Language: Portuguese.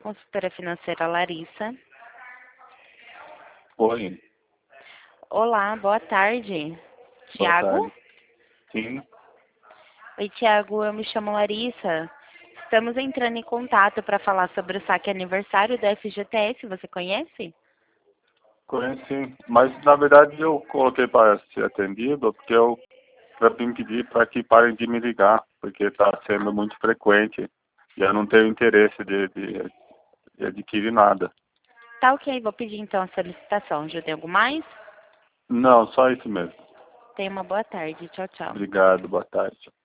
Consultora financeira Larissa. Oi, Olá, boa tarde. boa Tiago? tarde. Sim, Oi, Tiago, eu me chamo Larissa. Estamos entrando em contato para falar sobre o saque aniversário da FGTS, você conhece? conheci, mas na verdade eu coloquei para ser atendido porque eu vim pedir para que parem de me ligar, porque está sendo muito frequente e eu não tenho interesse de adquirir nada. Tá ok, vou pedir então a solicitação. Já tem algo mais? Não, só isso mesmo. Tenha uma boa tarde. Tchau, tchau. Obrigado, boa tarde.